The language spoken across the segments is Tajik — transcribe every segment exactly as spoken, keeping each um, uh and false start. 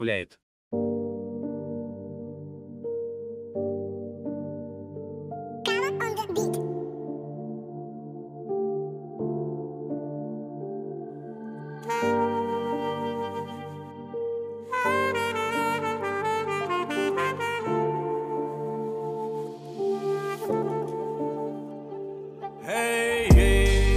гуляет. Hey, hey,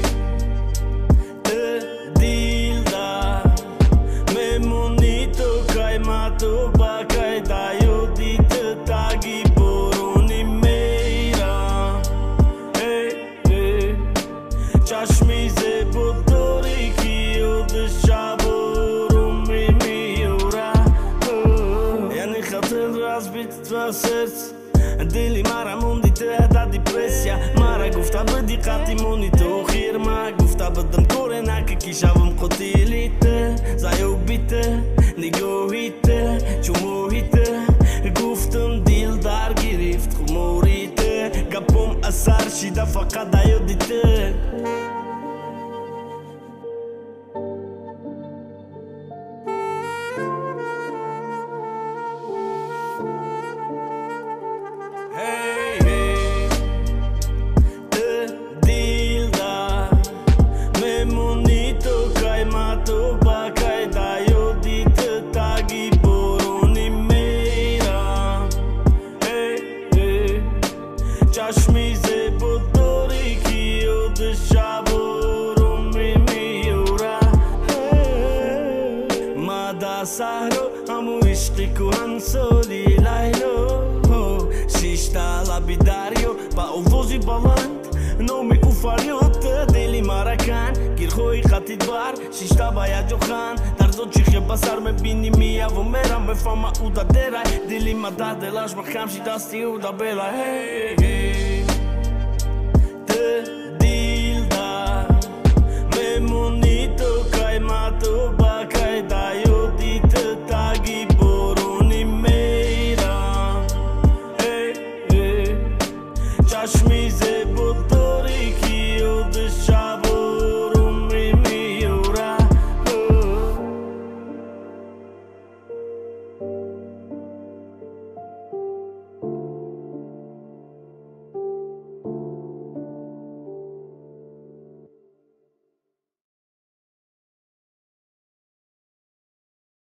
te dilda, me monito kai mato ba kai dayo di te tagi boroni meira. Hey, hey, chashmi ze botori ki od shaborum mi miura. Yani khatel razbit tva serce. دلی مرا موندی ته دا دیپرسیا مرا گفتا بدی قطی مونی تو خیر ما گفتا بدم کوره نکه کی شوم قتیلیته زایو بیته نگوهیته چوموهیته گفتم دیل در گرفت خموریته گپم اثر شیده فقط دایو دیته چشمی ز بوداری کی od shaborum mi miura ما دا سهرو همو عشقی کوهن سولی لیلو شیشتا لبی دریو با اووزی بلند نومی اوفاریوت دلی مرکن گیر خوی خطید بار شیشتا باید جو خان در زود چیخی بسر مبینی میا و میرم بفهم او دا درای دلی ما دا دلاش بخم شی دستی او دا بلا hey, hey. Te dilda, me